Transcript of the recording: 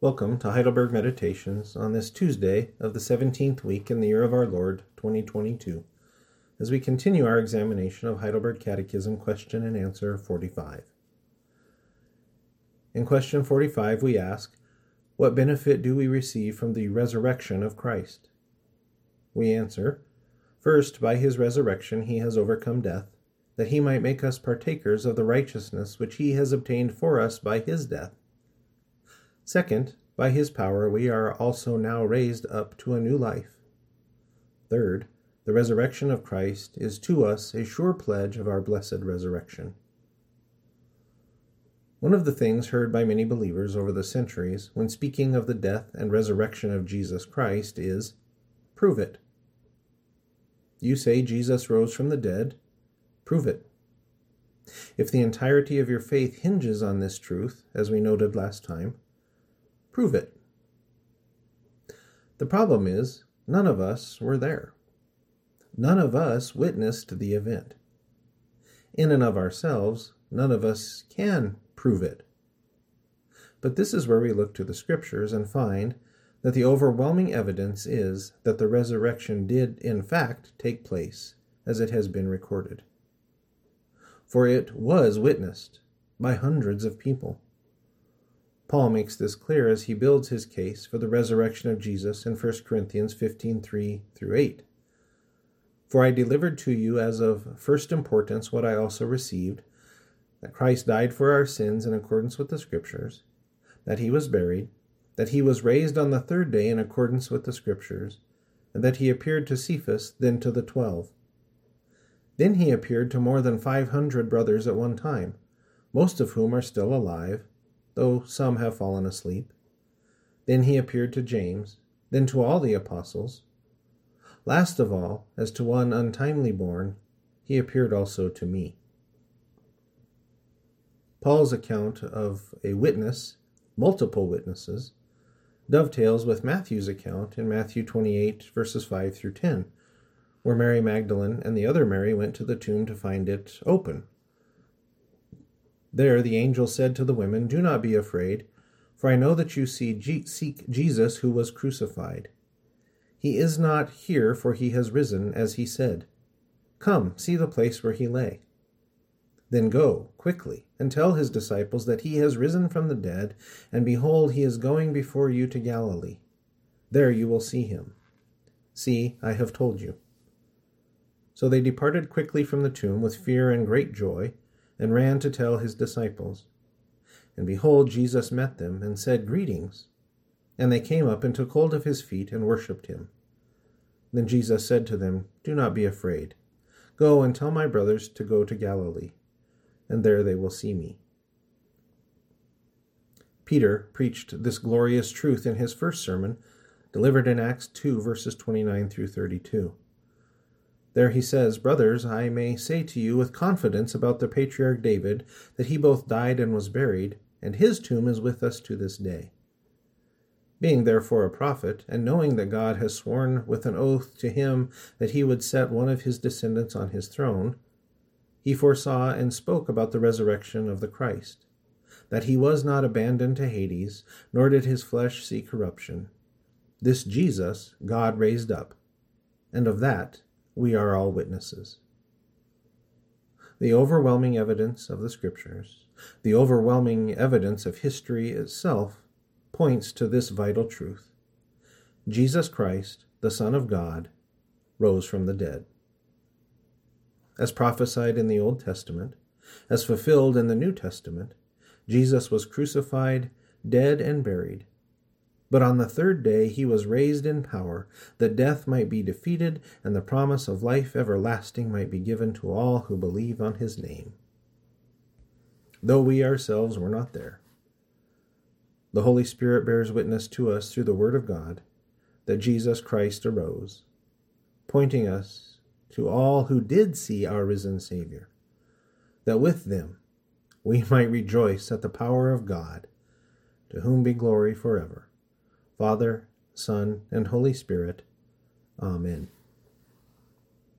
Welcome to Heidelberg Meditations on this Tuesday of the 17th week in the year of our Lord, 2022, as we continue our examination of Heidelberg Catechism Question and Answer 45. In question 45 we ask, what benefit do we receive from the resurrection of Christ? We answer, first, by his resurrection he has overcome death, that he might make us partakers of the righteousness which he has obtained for us by his death. Second, by his power we are also now raised up to a new life. Third, the resurrection of Christ is to us a sure pledge of our blessed resurrection. One of the things heard by many believers over the centuries when speaking of the death and resurrection of Jesus Christ is, prove it. You say Jesus rose from the dead, prove it. If the entirety of your faith hinges on this truth, as we noted last time, prove it. The problem is, none of us were there. None of us witnessed the event. In and of ourselves, none of us can prove it. But this is where we look to the Scriptures and find that the overwhelming evidence is that the resurrection did, in fact, take place, as it has been recorded. For it was witnessed by hundreds of people. Paul makes this clear as he builds his case for the resurrection of Jesus in 1 Corinthians 15:3-8. For I delivered to you as of first importance what I also received, that Christ died for our sins in accordance with the Scriptures, that he was buried, that he was raised on the third day in accordance with the Scriptures, and that he appeared to Cephas, then to the 12. Then he appeared to more than 500 brothers at one time, most of whom are still alive, though some have fallen asleep. Then he appeared to James, then to all the apostles. Last of all, as to one untimely born, he appeared also to me. Paul's account of a witness, multiple witnesses, dovetails with Matthew's account in Matthew 28, verses 5-10, where Mary Magdalene and the other Mary went to the tomb to find it open. There the angel said to the women, "Do not be afraid, for I know that you seek Jesus who was crucified. He is not here, for he has risen, as he said. Come, see the place where he lay. Then go, quickly, and tell his disciples that he has risen from the dead, and behold, he is going before you to Galilee. There you will see him. See, I have told you." So they departed quickly from the tomb with fear and great joy, and ran to tell his disciples. And behold, Jesus met them, and said, "Greetings." And they came up and took hold of his feet, and worshipped him. Then Jesus said to them, "Do not be afraid. Go and tell my brothers to go to Galilee, and there they will see me." Peter preached this glorious truth in his first sermon, delivered in Acts 2, verses 29-32. There he says, "Brothers, I may say to you with confidence about the patriarch David that he both died and was buried, and his tomb is with us to this day. Being therefore a prophet, and knowing that God has sworn with an oath to him that he would set one of his descendants on his throne, he foresaw and spoke about the resurrection of the Christ, that he was not abandoned to Hades, nor did his flesh see corruption. This Jesus God raised up, and of that we are all witnesses." The overwhelming evidence of the Scriptures, the overwhelming evidence of history itself, points to this vital truth. Jesus Christ, the Son of God, rose from the dead. As prophesied in the Old Testament, as fulfilled in the New Testament, Jesus was crucified, dead, and buried. But on the third day he was raised in power, that death might be defeated, and the promise of life everlasting might be given to all who believe on his name. Though we ourselves were not there, the Holy Spirit bears witness to us through the Word of God that Jesus Christ arose, pointing us to all who did see our risen Savior, that with them we might rejoice at the power of God, to whom be glory forever. Father, Son, and Holy Spirit. Amen.